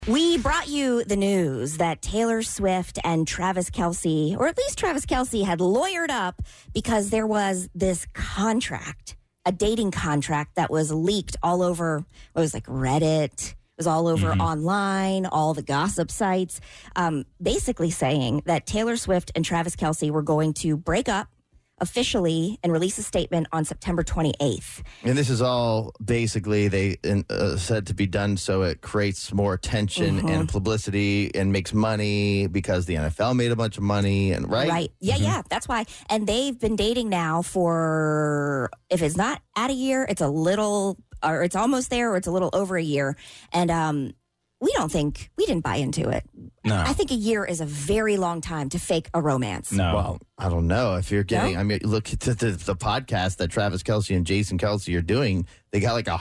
We brought you the news that Taylor Swift and Travis Kelce, or at least Travis Kelce, had lawyered up because there was this contract, a dating contract that was leaked all over, it was like Reddit, it was all over online, all the gossip sites, basically saying that Taylor Swift and Travis Kelce were going to break up officially and release a statement on September 28th. And this is all basically they said to be done so it creates more attention and publicity and makes money because the NFL made a bunch of money and right? Yeah, that's why. And they've been dating now for, if it's not at a year, it's a little, or it's almost there, or it's a little over a year. And we didn't buy into it. No. I think a year is a very long time to fake a romance. No. Well, I don't know if you're getting. No? I mean, look at the podcast that Travis Kelce and Jason Kelce are doing. They got like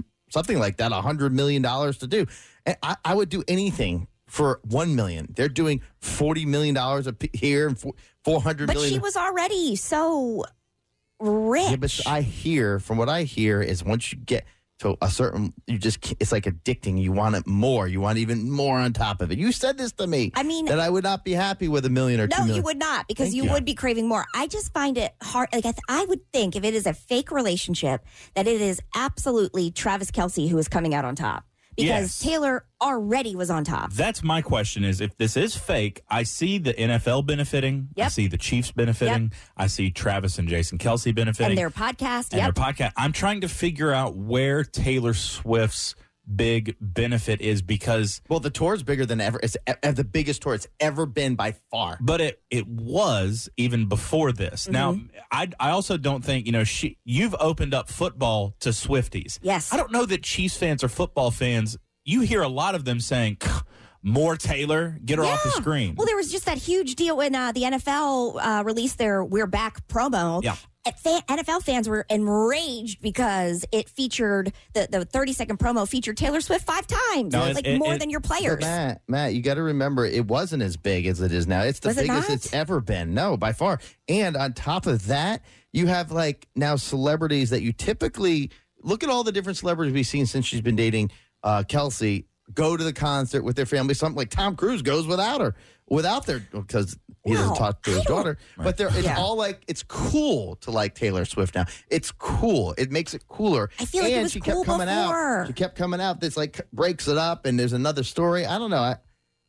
$100 million to do. And I would do anything for $1 million. They're doing $40 million here and $400 But million. she was already so rich. Yeah, but from what I hear, is once you get to a certain, it's like addicting. You want it more. You want even more on top of it. You said this to me. I mean, that I would not be happy with $1 million or $2 million. No, you would not, because Thank you would be craving more. I just find it hard. Like I would think if it is a fake relationship, that it is absolutely Travis Kelce who is coming out on top. Because Yes. Taylor already was on top. That's my question is, if this is fake, I see the NFL benefiting. I Yep. see the Chiefs benefiting. I see Travis and Jason Kelce benefiting. And their podcast. And their podcast. I'm trying to figure out where Taylor Swift's big benefit is, because Well, the tour is bigger than ever. It's the biggest tour it's ever been by far. but it was even before this. Now, I also don't think, you've opened up football to Swifties. Yes. I don't know that Chiefs fans or football fans, you hear a lot of them saying, more Taylor, get her off the screen. Well, there was just that huge deal when the NFL released their We're Back promo. Yeah. NFL fans were enraged because it featured, the 30-second promo featured Taylor Swift 5 times. No, more than your players. But Matt, you got to remember, it wasn't as big as it is now. It's the Was it biggest not? it's ever been. No, by far. And on top of that, you have like now celebrities that you typically look at all the different celebrities we've seen since she's been dating Kelce go to the concert with their family. Something like Tom Cruise goes without their, because he doesn't talk to his daughter. But it's all like, it's cool to like Taylor Swift now. It's cool. It makes it cooler. I feel like it was she cool kept coming before. out. She kept coming out. This like breaks it up, and there's another story. I don't know.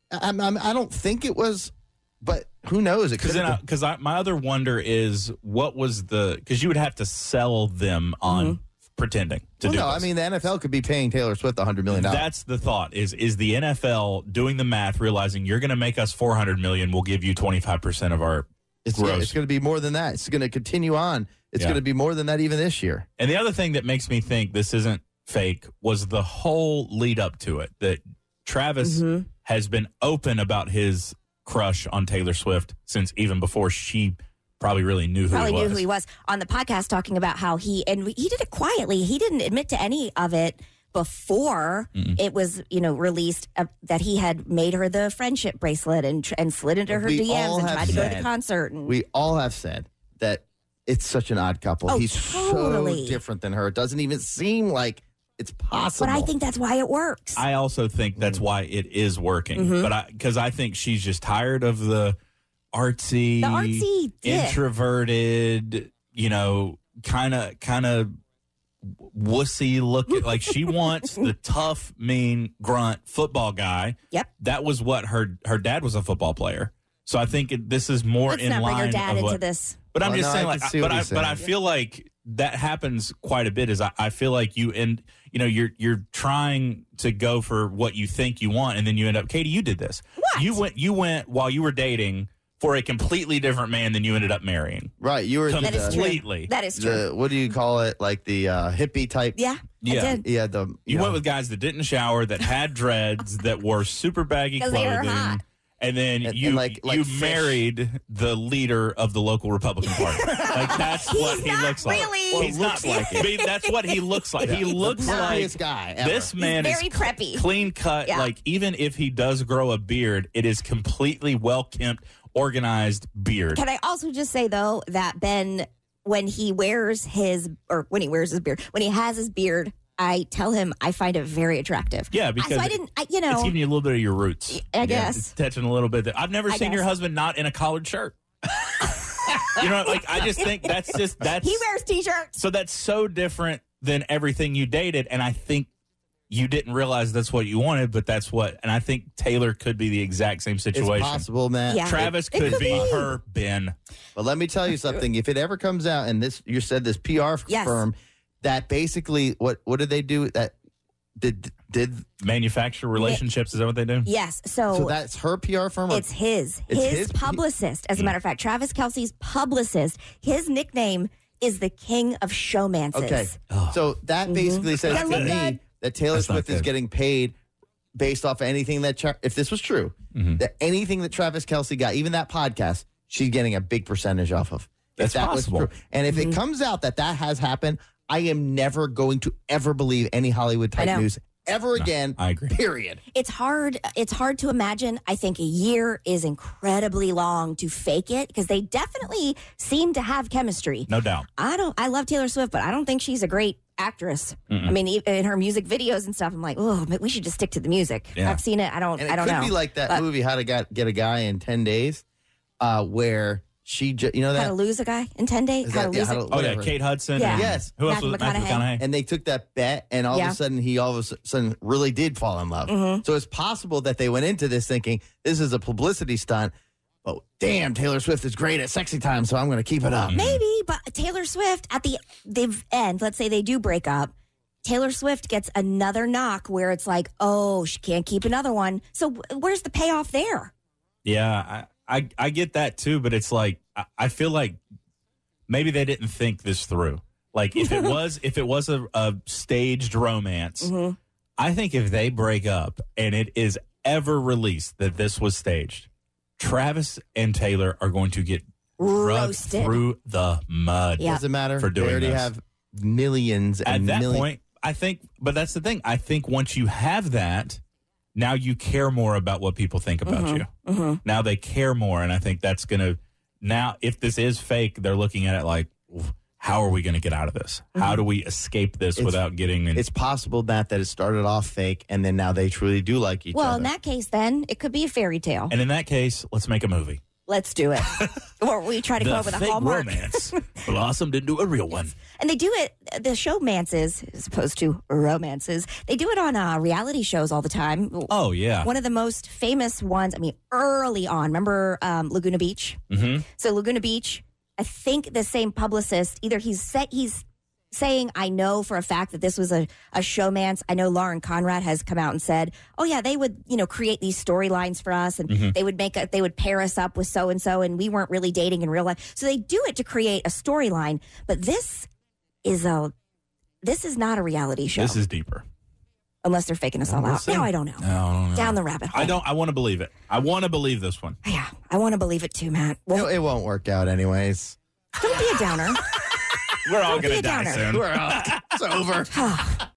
I don't think it was, but who knows? It could. Because my other wonder is, what was because you would have to sell them on pretending to do No, this. I mean the NFL could be paying Taylor Swift $100 million. That's the thought. Is the NFL doing the math, realizing you're going to make us $400 million? We'll give you 25% of our gross. It's going to be more than that. It's going to continue on. It's Yeah. going to be more than that even this year. And the other thing that makes me think this isn't fake was the whole lead up to it, that Travis has been open about his crush on Taylor Swift since even before she probably really knew who he was. On the podcast, talking about how he did it quietly. He didn't admit to any of it before it was, released, that he had made her the friendship bracelet and slid into her We DMs all and have tried to go to the said- concert. And We all have said that it's such an odd couple. Oh, He's totally. so different than her. It doesn't even seem like it's possible. but I think that's why it works. I also think that's why it is working. But because I think she's just tired of the artsy dick. introverted, kind of wussy looking. Like, she wants the tough, mean, grunt football guy. Yep. That was what her dad was, a football player. So I think this is more Let's in not line bring her dad of into what, this. But I'm Well, just no, saying, I like, can see what he's but I saying. feel like that happens quite a bit. Is I feel like you're trying to go for what you think you want, and then you end up. Katie, you did this. What? You went while you were dating for a completely different man than you ended up marrying. right. You were That is true. Completely. That is true. what do you call it? Like the hippie type. Yeah. Yeah. I did. Yeah. You went with guys that didn't shower, that had dreads, that wore super baggy 'Cause they were clothing. hot. And then And you like fish. married the leader of the local Republican Party. Like, that's what he not looks like. really. Well, He's looks not like it. I mean, that's what he looks like. He looks the like preppiest guy ever. this man very is preppy. clean cut. Yeah. Like, even if he does grow a beard, it is completely well kempt, organized beard. Can I also just say, though, that Ben, when he has his beard, I tell him I find it very attractive. Yeah, because so I didn't, you know. it's giving you a little bit of your roots. I guess. It's touching a little bit. I've never seen your husband not in a collared shirt. You know, like, I just think that's He wears T-shirts. So that's so different than everything you dated, and I think you didn't realize that's what you wanted, but that's what, and I think Taylor could be the exact same situation. It's possible, man. Yeah. Travis It could could be be. her Ben. But let me tell you something. If it ever comes out, and this, you said this PR Yes. firm that basically, what did they do? That did Manufacture relationships, is that what they do? Yes. so that's her PR firm? Or- It's his his publicist. As a matter of fact, Travis Kelce's publicist, his nickname is the King of Showmances. Okay. So that basically says Yeah, to look me good. that Taylor That's not Swift is good. getting paid based off of anything that, if this was true, that anything that Travis Kelce got, even that podcast, she's getting a big percentage off of. That's if that possible. was true. And if it comes out that has happened, I am never going to ever believe any Hollywood type I know. news ever again. I agree. Period. It's hard to imagine. I think a year is incredibly long to fake it because they definitely seem to have chemistry. No doubt. I love Taylor Swift, but I don't think she's a great actress. I mean, in her music videos and stuff, I'm like, oh, but we should just stick to the music. Yeah. I've seen it. I don't And it know. could be like that But movie, How to Get a Guy in 10 Days, where she, you know How that? to Lose a Guy in 10 days? Is How that- to yeah, lose how a to- Oh, whatever. yeah, Kate Hudson. Yeah. and- Yes. Who else Matthew was it? Matthew McConaughey. McConaughey. And they took that bet, and all Yeah. of a sudden, he all of a sudden really did fall in love. So it's possible that they went into this thinking this is a publicity stunt. But damn, Taylor Swift is great at sexy time, so I'm going to keep it up. Maybe, but Taylor Swift at the end, let's say they do break up, Taylor Swift gets another knock where it's like, oh, she can't keep another one. So where's the payoff there? Yeah, I get that too, but it's like I feel like maybe they didn't think this through. Like if it was a staged romance, I think if they break up and it is ever released that this was staged, Travis and Taylor are going to get rubbed Roasted. through the mud. Yeah. Doesn't matter. For doing they already this. have millions At and that millions. point, I think, but that's the thing. I think once you have that, now you care more about what people think about you. Now they care more, and I think that's going to, now if this is fake, they're looking at it like, how are we going to get out of this? How do we escape this without getting in? It's possible that it started off fake, and then now they truly do like each Well, other. in that case, then it could be a fairy tale. And in that case, let's make a movie. Let's do it. Or we try to come up with a fake Hallmark. romance blossomed into a real one. And they do it, the showmances, as opposed to romances, they do it on reality shows all the time. Oh, yeah. One of the most famous ones, I mean, early on, remember Laguna Beach? Mm-hmm. So Laguna Beach, I think the same publicist, either he's saying, I know for a fact that this was a showmance. I know Lauren Conrad has come out and said, oh yeah, they would, create these storylines for us and they would pair us up with so-and-so and we weren't really dating in real life. So they do it to create a storyline, but this is not a reality show. This is deeper. Unless they're faking us all out. see. Now I don't know. No. Down the rabbit hole. I want to believe it. I want to believe this one. Yeah, I want to believe it too, Matt. Well, It won't work out anyways. don't be a downer. We're all Don't be going to a die downer. soon. It's over.